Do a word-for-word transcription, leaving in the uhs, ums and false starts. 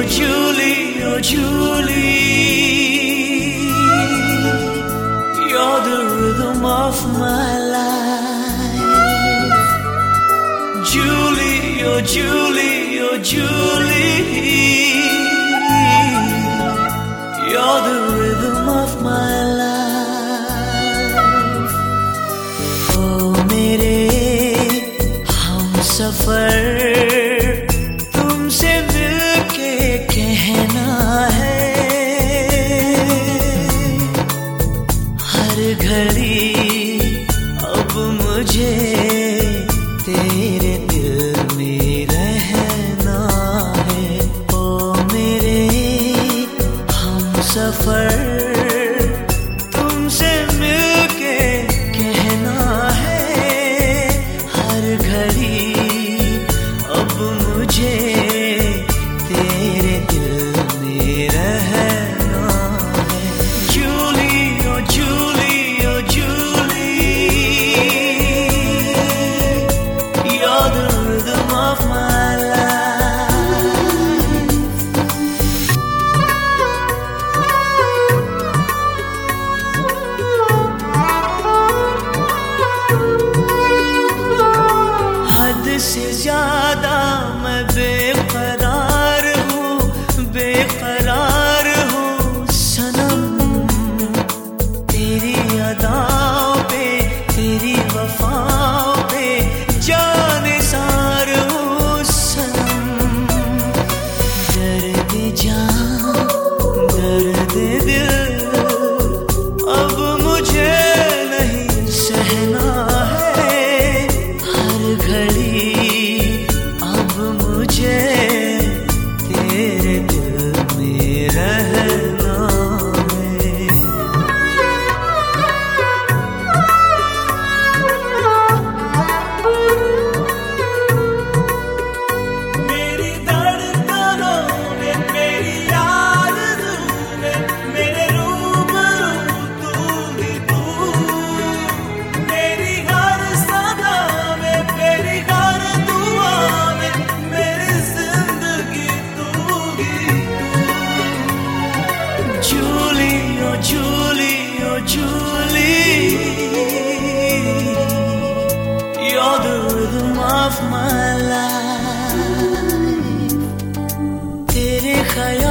Julie, oh Julie, you're the rhythm of my life. Julie, oh Julie, oh Julie, you're the rhythm of my life. Oh मेरे हमसफर, तुमसे मिलके कहना है, हर घड़ी अब मुझे तेरे दिल में रहना है। ओ मेरे हमसफर, तुमसे मिलके कहना है, हर घड़ी अब मुझे तेरे दिल में रहना है। Julie, oh Julie, oh Julie, you're the rhythm of my life. हद से ज्यादा मैं बेकरार हूँ, बेकरार हूँ सनम, तेरी अदाओं पे, तेरी वफाओं पे जाने सार हूँ सनम। दर्द जान, दर्द दिल अब मुझे नहीं सहना है, हर घड़ी अब मुझे तेरे दिल में रहना है। मेरी धड़कनों में, मेरी आरज़ू में, मेरे रूबरू तू ही तू, मेरी हर सदा में, मेरी हर दुआ में, मेरी जिंदगी तू ही तू। Julie, oh Julie, oh Julie, you're the rhythm of my life. तेरे ख्याल